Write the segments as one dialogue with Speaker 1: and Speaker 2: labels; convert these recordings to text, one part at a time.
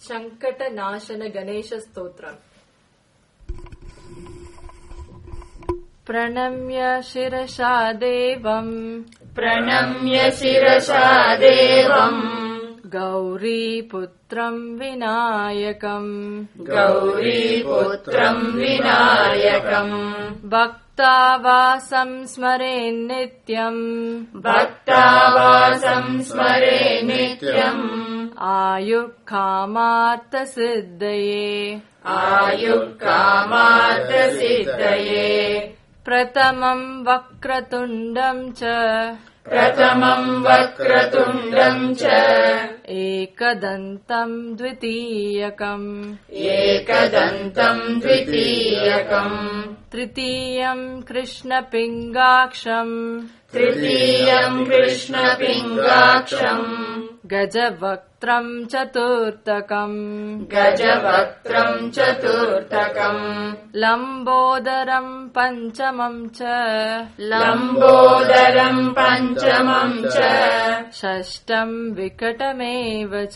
Speaker 1: संकटनाशन गणेश स्तोत्रम्। प्रणम्य शिरसा देवम् गौरीपुत्रम् विनायकम् भक्तावासं स्मरेन्नित्यम् आयुक्कामार्थसिद्धये प्रथमम् वक्रतुण्डम् च एकदन्तम् द्वितीयकम् तृतीयम् कृष्णपिङ्गाक्षम् गजवक्त्रम् चतुर्थकम् लम्बोदरम् पञ्चमम् च षष्ठम् विकटमेव च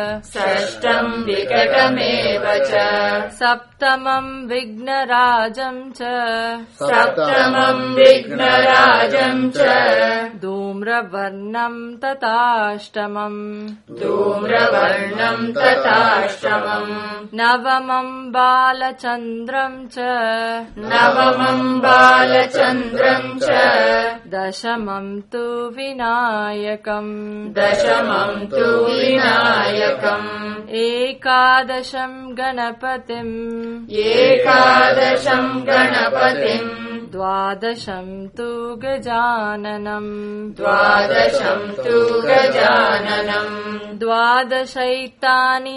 Speaker 1: सप्तमम् विघ्नराजम् च धूम्रवर्णम् तथाष्टमम् नवमम् बालचन्द्रम् च दशमम् तु विनायकम् एकादशम् गणपतिम् द्वादशम् तु गजाननम् द्वादशैतानि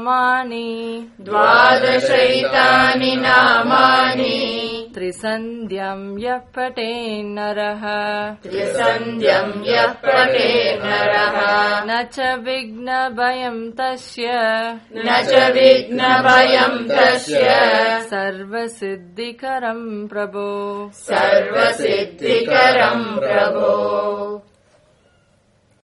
Speaker 1: नामानि त्रिसन्ध्यम् यः पठेन्नरः न च विघ्नभयम् तस्य सर्वसिद्धिकरम् प्रभो